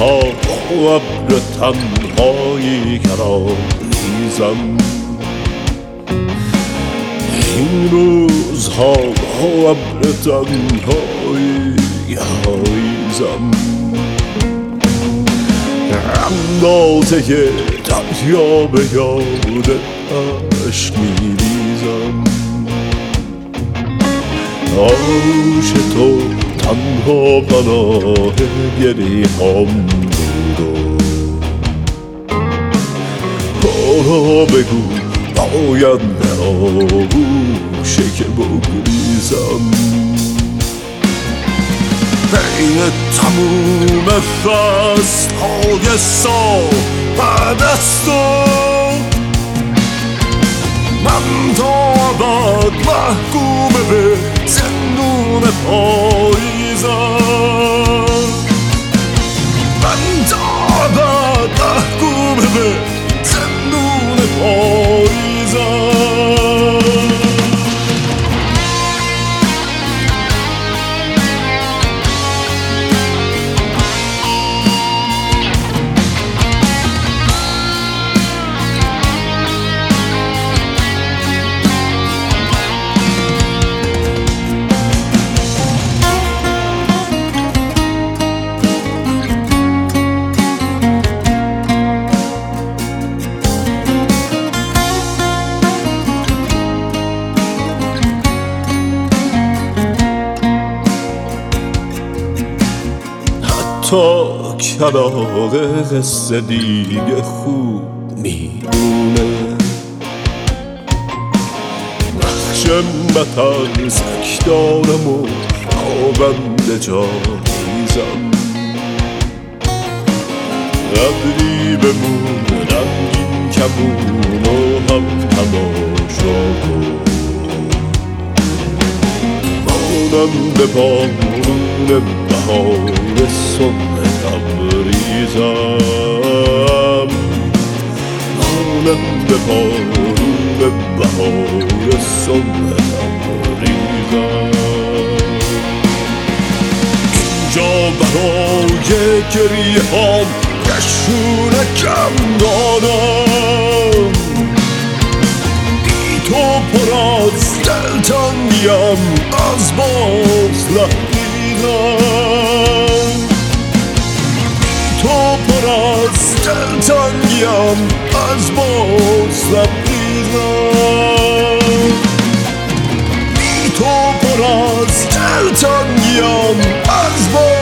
روزها ابر تنهایی گرامیزم، این روزها ابر تنهایی گرامیزم، اندازه دریا به یاد عشق میریزم. آغوش تو تنها پناه گریه‌ام بود و حالا بگو باید در آغوشه که بگریزم. بین تموم فصل‌های سال بعد از تو من تا ابد محکوم به زندون پاییزم، من تا ابد محکوم به زندون پاییزم. تا کلاغ قصه دیگه خوب میدونه نقش مترسک دارم و پابند جایزم. قدری بمون رنگین کمون و هم تماشا کن، مانند بارون بهار صبح تبریزم، مانند بارون بهار صبح تبریزم. اینجا برای گریه‌هام نشونکم دارم، بی تو پر از دلتنگیم از باز لبریزم، بی تو پر از دلتنگیم از باز لبریزم، بی تو پر از دلتنگیم از باز